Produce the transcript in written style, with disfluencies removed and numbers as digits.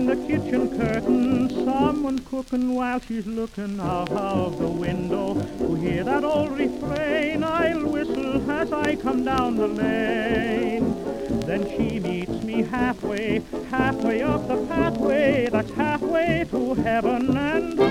behind the kitchen curtain, someone cooking while she's looking out of the window. To hear that old refrain, I'll whistle as I come down the lane. Then she meets me halfway, halfway up the pathway that's halfway to heaven and